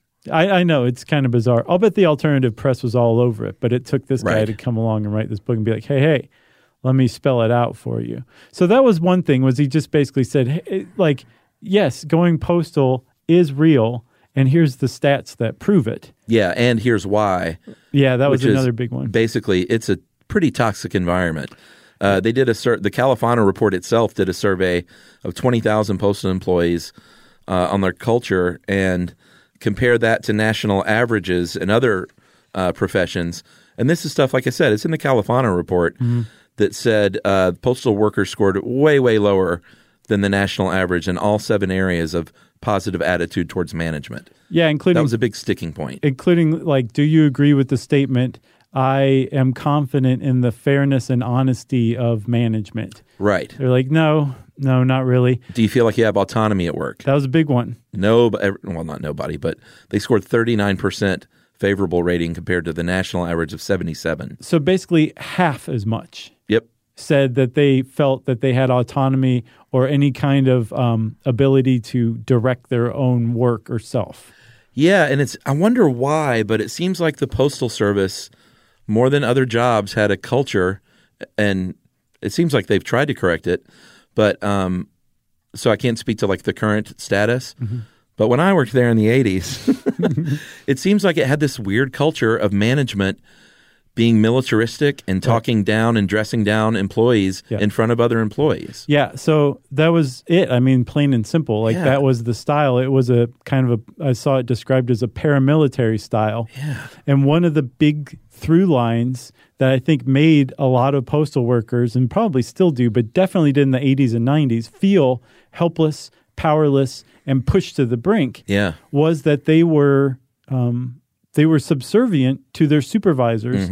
I know. It's kind of bizarre. I'll bet the alternative press was all over it, but it took this guy Right. to come along and write this book and be like, hey, let me spell it out for you. So that was one thing, was he just basically said, hey, like, yes, going postal is real, and here's the stats that prove it. Yeah, and here's why. Yeah, that was Which is another big one. Basically, it's a pretty toxic environment. They did the Califano report itself did a survey of 20,000 postal employees on their culture and compared that to national averages and other professions. And this is stuff, like I said, it's in the Califano report that said postal workers scored way, way lower than the national average in all 7 areas of positive attitude towards management. Yeah, including That was a big sticking point. including like, do you agree with the statement, I am confident in the fairness and honesty of management? Right. They're like, no, not really. Do you feel like you have autonomy at work? That was a big one. Well, not nobody, but they scored 39% favorable rating compared to the national average of 77. So basically half as much Yep. said that they felt that they had autonomy or any kind of ability to direct their own work or self. Yeah, and I wonder why, but it seems like the Postal Service, more than other jobs, had a culture, and it seems like they've tried to correct it, but so I can't speak to like the current status. Mm-hmm. But when I worked there in the 80s, it seems like it had this weird culture of management being militaristic and talking down and dressing down employees in front of other employees. Yeah, so that was it. I mean, plain and simple. Like that was the style. It was a kind of I saw it described as a paramilitary style. Yeah. And one of the big through lines that I think made a lot of postal workers, and probably still do, but definitely did in the 80s and 90s, feel helpless, powerless, and pushed to the brink, was that they were subservient to their supervisors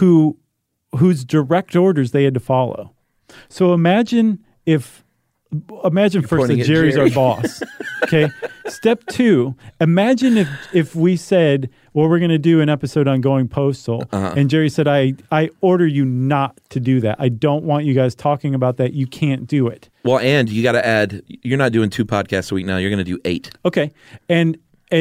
whose direct orders they had to follow. So imagine first that Jerry's our boss. Okay. Step 2, imagine if we said, well, we're going to do an episode on going postal. And Jerry said, I order you not to do that. I don't want you guys talking about that. You can't do it. Well, and you got to add, you're not doing 2 podcasts a week now. You're going to do 8. Okay. And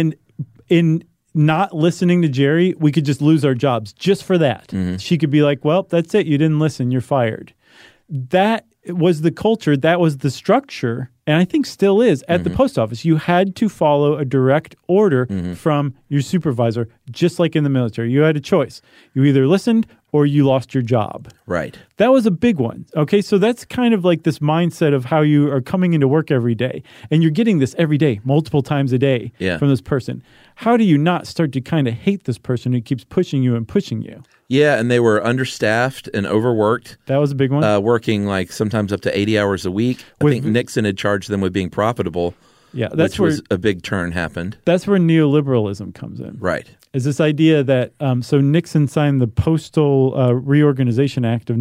in not listening to Jerry, we could just lose our jobs just for that. She could be like, well, that's it. You didn't listen. You're fired. That was the culture. That was the structure. And I think still is at the post office. You had to follow a direct order from your supervisor, just like in the military. You had a choice. You either listened or you lost your job. Right. That was a big one. Okay, so that's kind of like this mindset of how you are coming into work every day, and you're getting this every day, multiple times a day from this person. How do you not start to kind of hate this person who keeps pushing you and pushing you? Yeah, and they were understaffed and overworked. That was a big one. Working like sometimes up to 80 hours a week. I think Nixon had charged them with being profitable. Yeah, that's which was a big turn happened. That's where neoliberalism comes in. Right. Is this idea that so Nixon signed the Postal Reorganization Act of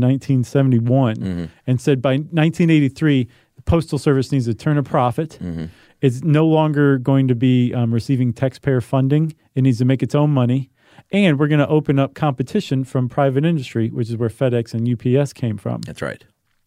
1971 and said by 1983 the Postal Service needs to turn a profit. It's no longer going to be receiving taxpayer funding. It needs to make its own money. And we're going to open up competition from private industry, which is where FedEx and UPS came from. That's right.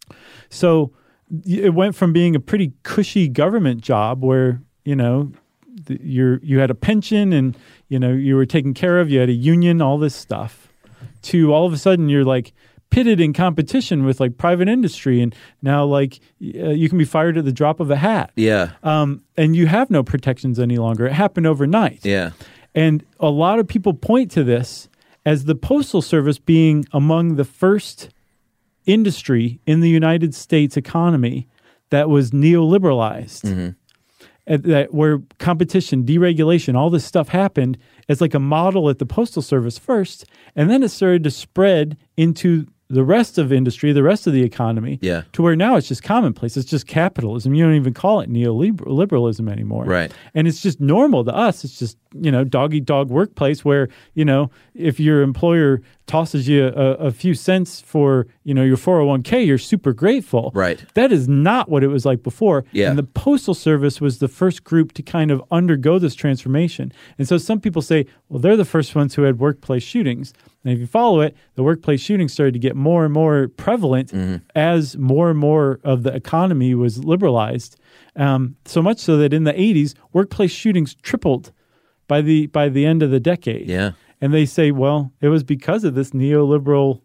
So it went from being a pretty cushy government job where, you know, you had a pension and, you know, you were taken care of, you had a union, all this stuff, to all of a sudden you're like pitted in competition with like private industry, and now like you can be fired at the drop of a hat. Yeah. And you have no protections any longer. It happened overnight. Yeah. And a lot of people point to this as the Postal Service being among the first industry in the United States economy that was neoliberalized, that where competition, deregulation, all this stuff happened as like a model at the Postal Service first, and then it started to spread into the rest of industry, the rest of the economy, to where now it's just commonplace. It's just capitalism. You don't even call it neoliberalism anymore. Right. And it's just normal to us. It's just, you know, dog-eat-dog workplace where, you know, if your employer tosses you a few cents for, you know, your 401k, you're super grateful. Right. That is not what it was like before. Yeah. And the Postal Service was the first group to kind of undergo this transformation. And so some people say, well, they're the first ones who had workplace shootings. And if you follow it, the workplace shootings started to get more and more prevalent as more and more of the economy was liberalized. So much so that in the 80s, workplace shootings tripled by the end of the decade. Yeah. And they say, well, it was because of this neoliberal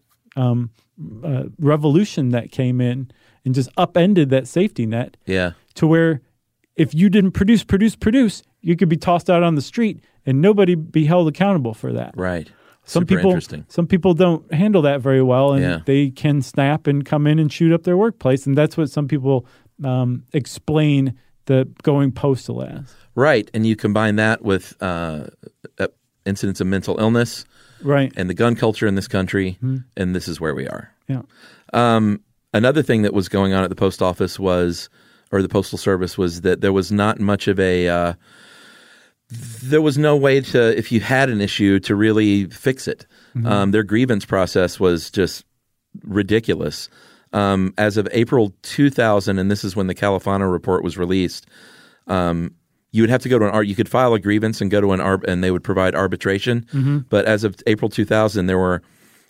revolution that came in and just upended that safety net. Yeah. To where if you didn't produce, you could be tossed out on the street and nobody be held accountable for that. Right. Some Interesting. Some people don't handle that very well, and they can snap and come in and shoot up their workplace, and that's what some people explain the going postal as. Right, and you combine that with incidents of mental illness, right, and the gun culture in this country, and this is where we are. Yeah. Another thing that was going on at the post office or the Postal Service, was that there was not much of a there was no way to, if you had an issue, to really fix it. Their grievance process was just ridiculous. As of April 2000, and this is when the Califano report was released, you would have to go to you could file a grievance and go to and they would provide arbitration. But as of April 2000, there were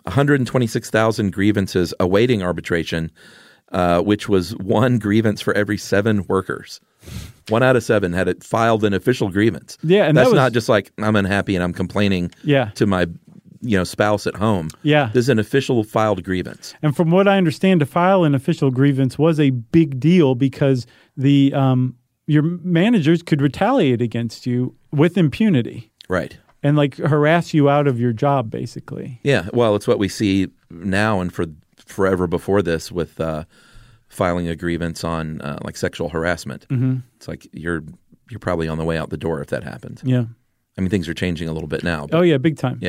126,000 grievances awaiting arbitration, which was one grievance for every 7 workers. 1 out of 7 had it filed an official grievance. Yeah, and that's not just like I'm unhappy and I'm complaining to my spouse at home. Yeah, this is an official filed grievance. And from what I understand, to file an official grievance was a big deal because the your managers could retaliate against you with impunity. Right. And like harass you out of your job, basically. Yeah, well, it's what we see now and for forever before this with filing a grievance on like sexual harassment. It's like you're probably on the way out the door if that happens. Yeah. I mean, things are changing a little bit now. Oh, yeah, big time. Yeah.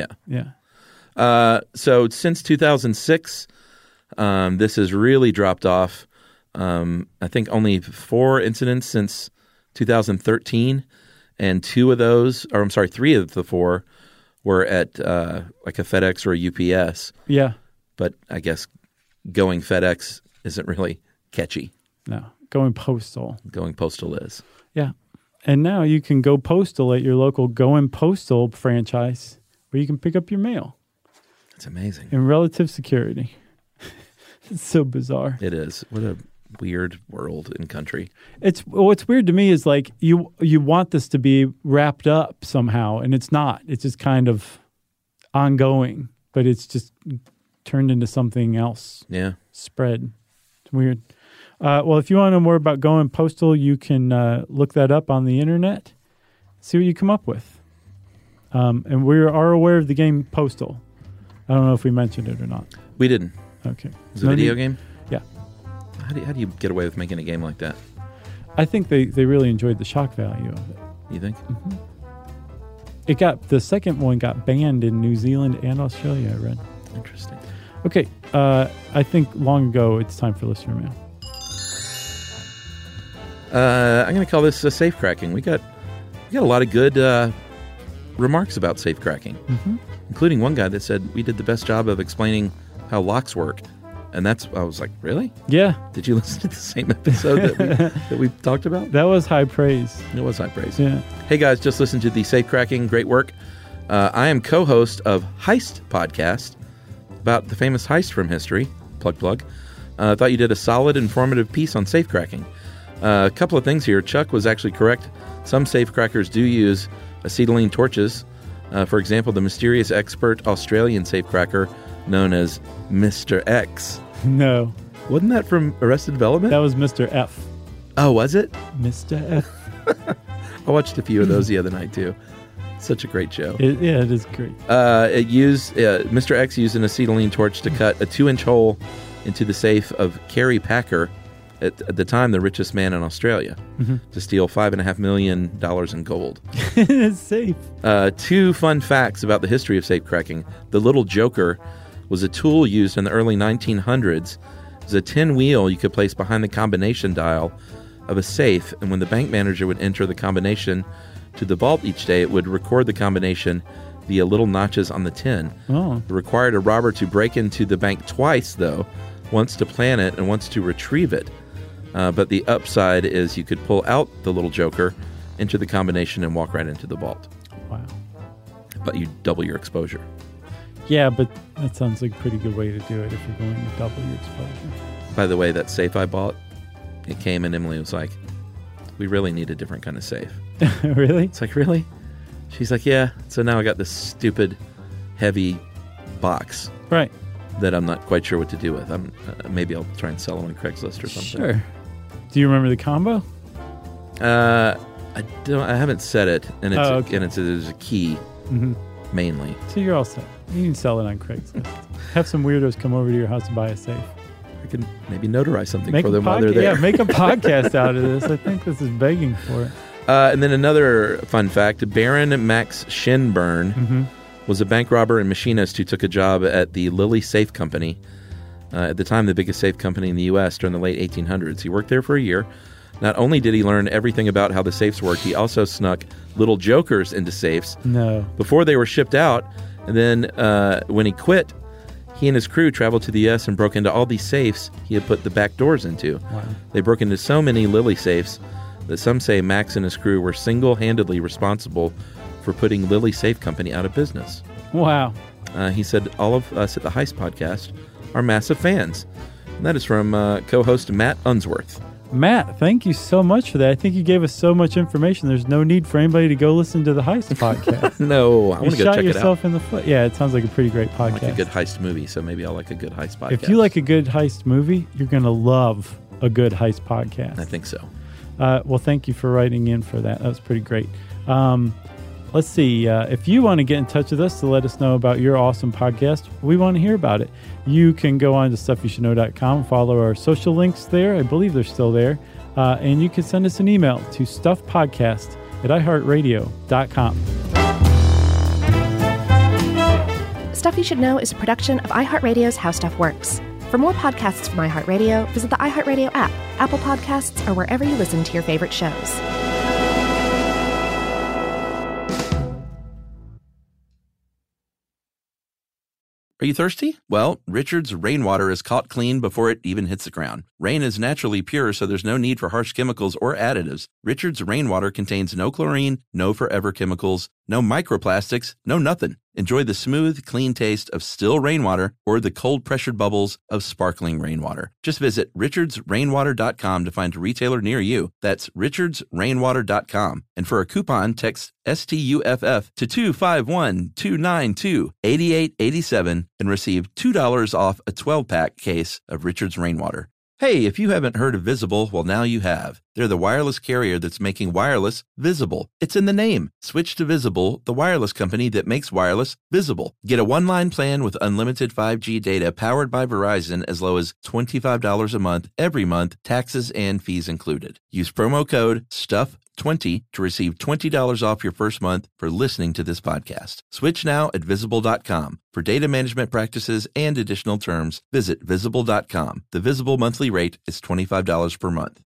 Yeah. So since 2006, this has really dropped off. I think only 4 incidents since 2013, and 3 of the 4 were at like a FedEx or a UPS. Yeah. But I guess going FedEx isn't really catchy. No, going postal. Going postal is. Yeah. And now you can go postal at your local Going Postal franchise where you can pick up your mail. It's amazing. In relative security. It's so bizarre. It is. What a weird world and country. What's weird to me is like you want this to be wrapped up somehow, and it's not. It's just kind of ongoing, but it's just turned into something else. Yeah. Spread. It's weird. Well, if you want to know more about Going Postal, you can look that up on the internet, see what you come up with. And we are aware of the game Postal. I don't know if we mentioned it or not. We didn't. Okay. Is it a video game? Yeah. How do you get away with making a game like that? I think they really enjoyed the shock value of it. You think? Mm-hmm. The second one got banned in New Zealand and Australia, I read. Interesting. Okay. I think long ago it's time for listener mail. I'm going to call this safe cracking. We got a lot of good remarks about safe cracking, including one guy that said we did the best job of explaining how locks work. And I was like, really? Yeah. Did you listen to the same episode that we talked about? That was high praise. It was high praise. Yeah. Hey guys, just listen to the Safe Cracking. Great work. I am co-host of Heist Podcast about the famous heist from history. Plug. I thought you did a solid, informative piece on safe cracking. A couple of things here. Chuck was actually correct. Some safe crackers do use acetylene torches. For example, the mysterious expert Australian safe cracker known as Mr. X. No. Wasn't that from Arrested Development? That was Mr. F. Oh, was it? Mr. F. I watched a few of those the other night, too. Such a great show. It is great. Mr. X used an acetylene torch to cut a 2-inch hole into the safe of Kerry Packer, at the time the richest man in Australia, to steal $5.5 million in gold. It's safe. 2 fun facts about the history of safe cracking. The little joker was a tool used in the early 1900s. It was a tin wheel you could place behind the combination dial of a safe, and when the bank manager would enter the combination to the vault each day, it would record the combination via little notches on the tin. Oh. It required a robber to break into the bank twice, though, once to plan it and once to retrieve it. But the upside is you could pull out the little joker into the combination and walk right into the vault. Wow. But you double your exposure. Yeah, but that sounds like a pretty good way to do it if you're going to double your exposure. By the way, that safe I bought, it came and Emily was like, we really need a different kind of safe. Really? It's like, really? She's like, yeah. So now I got this stupid, heavy box. Right. That I'm not quite sure what to do with. Maybe I'll try and sell them on Craigslist or something. Sure. Do you remember the combo? I haven't set it, and there's a key mainly. So you're all set. You can sell it on Craigslist. Have some weirdos come over to your house and buy a safe. I can maybe notarize something for them while they're there. Yeah, make a podcast out of this. I think this is begging for it. And then another fun fact: Baron Max Shinburn was a bank robber and machinist who took a job at the Lilly Safe Company, at the time the biggest safe company in the U.S. during the late 1800s. He worked there for a year. Not only did he learn everything about how the safes worked, he also snuck little jokers into safes before they were shipped out. And then when he quit, he and his crew traveled to the U.S. and broke into all these safes he had put the back doors into. Wow. They broke into so many Lilly safes that some say Max and his crew were single-handedly responsible for putting Lilly Safe Company out of business. Wow. He said, all of us at the Heist Podcast are massive fans. And that is from co-host Matt Unsworth. Matt, thank you so much for that. I think you gave us so much information. There's no need for anybody to go listen to the Heist Podcast. No, I want to go check it out. You shot yourself in the foot. Yeah, it sounds like a pretty great podcast. I like a good heist movie, so maybe I'll like a good heist podcast. If you like a good heist movie, you're going to love a good heist podcast. I think so. Well, thank you for writing in for that. That was pretty great. Let's see. If you want to get in touch with us to let us know about your awesome podcast, we want to hear about it. You can go on to StuffYouShouldKnow.com, follow our social links there. I believe they're still there. And you can send us an email to stuffpodcast@iHeartRadio.com. Stuff You Should Know is a production of iHeartRadio's How Stuff Works. For more podcasts from iHeartRadio, visit the iHeartRadio app, Apple Podcasts, or wherever you listen to your favorite shows. Are you thirsty? Well, Richard's Rainwater is caught clean before it even hits the ground. Rain is naturally pure, so there's no need for harsh chemicals or additives. Richard's Rainwater contains no chlorine, no forever chemicals, no microplastics, no nothing. Enjoy the smooth, clean taste of still rainwater or the cold-pressured bubbles of sparkling rainwater. Just visit richardsrainwater.com to find a retailer near you. That's richardsrainwater.com. And for a coupon, text STUFF to 251-292-8887 and receive $2 off a 12-pack case of Richard's Rainwater. Hey, if you haven't heard of Visible, well, now you have. They're the wireless carrier that's making wireless visible. It's in the name. Switch to Visible, the wireless company that makes wireless visible. Get a one-line plan with unlimited 5G data powered by Verizon as low as $25 a month every month, taxes and fees included. Use promo code STUFF20 to receive $20 off your first month for listening to this podcast. Switch now at Visible.com. For data management practices and additional terms, visit Visible.com. The Visible monthly rate is $25 per month.